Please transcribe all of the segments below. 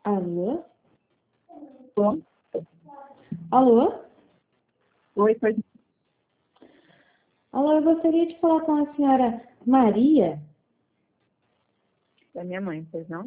Alô? Bom, Alô? oi, pois Alô, eu gostaria de falar com a senhora Maria. é minha mãe, pois não?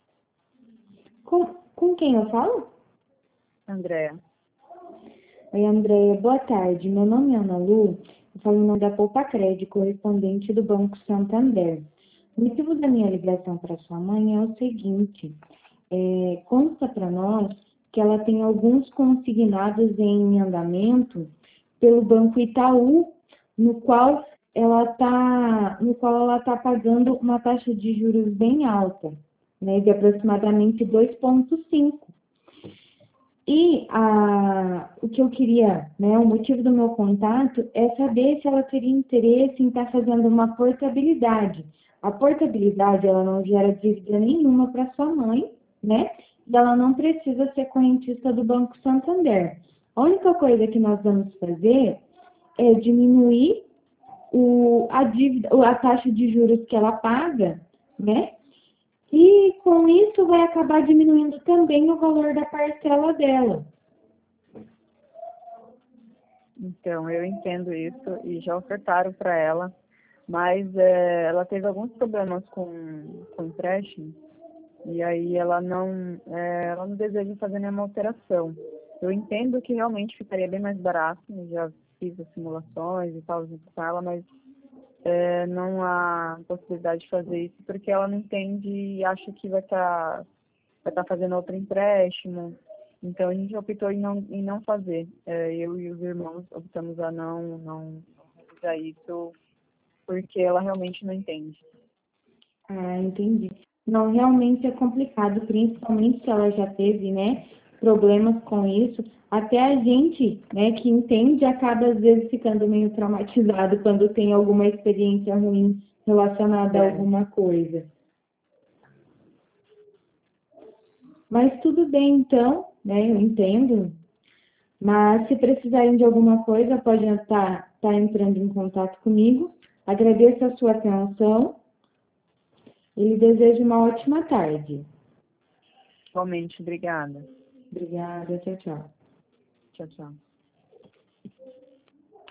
Com quem eu falo? Andréa. Oi, Andréia, boa tarde. Meu nome é Ana Lu, eu falo em nome da Poupa-Crédito, correspondente do Banco Santander. O motivo da minha ligação para sua mãe é o seguinte: consta para nós que ela tem alguns consignados em andamento pelo Banco Itaú, no qual ela tá pagando uma taxa de juros bem alta, né, de aproximadamente 2,5. E o que eu queria, né, o motivo do meu contato é saber se ela teria interesse em estar fazendo uma portabilidade. A portabilidade, ela não gera dívida nenhuma para sua mãe, né? E ela não precisa ser correntista do Banco Santander. A única coisa que nós vamos fazer é diminuir a dívida, a taxa de juros que ela paga, né? E com isso vai acabar diminuindo também o valor da parcela dela. Então, eu entendo isso e já ofertaram para ela, mas ela teve alguns problemas com empréstimo e aí ela não deseja fazer nenhuma alteração. Eu entendo que realmente ficaria bem mais barato, eu já fiz as simulações e tal junto com ela, mas não há possibilidade de fazer isso porque ela não entende e acha que vai estar fazendo outro empréstimo. Então a gente optou em não fazer. Eu e os irmãos optamos a não usar isso porque ela realmente não entende. Ah, entendi. Não, realmente é complicado, principalmente se ela já teve, né, problemas com isso. Até a gente, né, que entende, acaba às vezes ficando meio traumatizado quando tem alguma experiência ruim relacionada a É, alguma coisa. Mas tudo bem, então, né, eu entendo. Mas se precisarem de alguma coisa, pode estar entrando em contato comigo. Agradeço a sua atenção e lhe desejo uma ótima tarde. realmente, obrigada. Obrigada, tchau, tchau. Tchau, tchau.